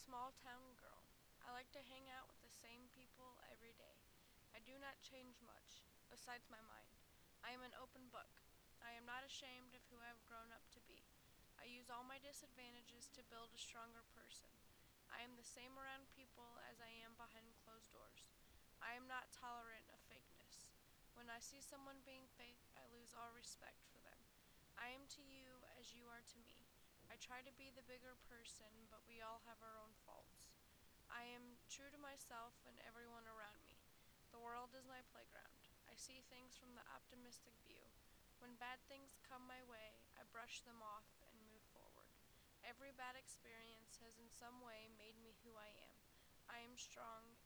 small town girl. I like to hang out with the same people every day. I do not change much, besides my mind. I am an open book. I am not ashamed of who I have grown up to be. I use all my disadvantages to build a stronger person. I am the same around people as I am behind closed doors. I am not tolerant of fakeness. When I see someone being fake, I lose all respect for them. I am to you as you are to me. I try to be the bigger person, but we all have our own faults. I am true to myself and everyone around me. The world is my playground. I see things from the optimistic view. When bad things come my way, I brush them off and move forward. Every bad experience has in some way made me who I am. I am strong